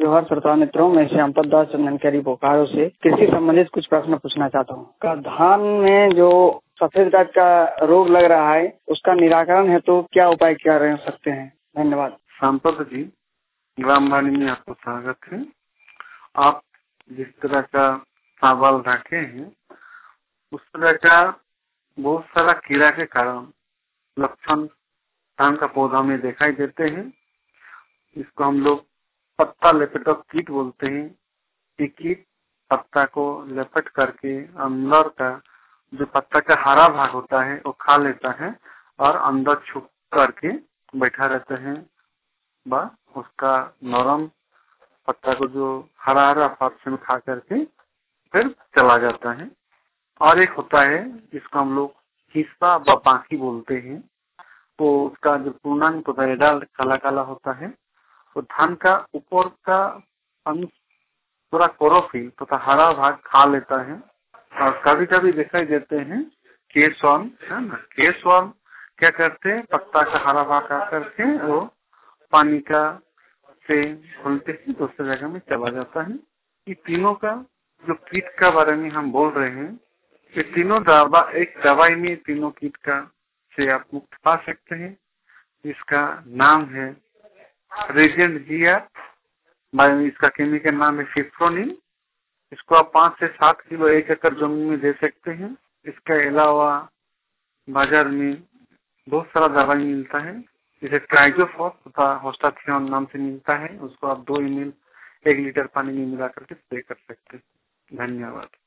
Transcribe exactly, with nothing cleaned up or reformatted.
जोहार श्रोता मित्रों, मैं श्यामपद दास चंदनकरी बोकारो से कृषि संबंधित कुछ प्रश्न पूछना चाहता हूँ। का धान में जो सफेद दाग का रोग लग रहा है उसका निराकरण है तो क्या उपाय क्या रह सकते हैं? धन्यवाद। श्यामपद जी, ग्रामवाणी में आपको स्वागत है। आप जिस तरह का सवाल रखे हैं उस तरह का बहुत सारा कीड़ा के कारण लक्षण धान का पौधा में दिखाई देते हैं। इसको हम लोग पत्ता लेपेटक कीट बोलते हैं। ये कीट पत्ता को लेपट करके अंदर का जो पत्ता का हरा भाग होता है वो खा लेता है और अंदर छुप करके बैठा रहता है। बस उसका नरम पत्ता को जो हरा हरा फर्श खा करके फिर चला जाता है। और एक होता है जिसको हम लोग हिस्सा व बाकी बोलते हैं। तो उसका जो पूर्णांग होता है डाल काला काला होता है। तो धान का ऊपर का अंश पूरा क्लोरोफिल तथा तो हरा भाग खा लेता है। और कभी कभी दिखाई देते हैं केसवन, है ना। केसवन क्या करते हैं, पत्ता का हरा भाग खा करके वो पानी का से घुलते ही दूसरे जगह में चला जाता है। ये तीनों का जो कीट का बारे में हम बोल रहे हैं, ये तीनों दवा एक दवाई में तीनों कीट का से आप मुक्त पा सकते हैं। इसका नाम है रेजेंट जिया, इसका केमिकल नाम है फिफ्रोनिन। इसको आप पाँच से सात किलो एक एकड़ जमीन में दे सकते हैं। इसके अलावा बाजार में बहुत सारा दवाई मिलता है, जैसे ट्राइजोफॉस तथा होस्टाथियन नाम से मिलता है। उसको आप दो एम एल एक लीटर पानी में मिला करके स्प्रे कर सकते हैं। धन्यवाद।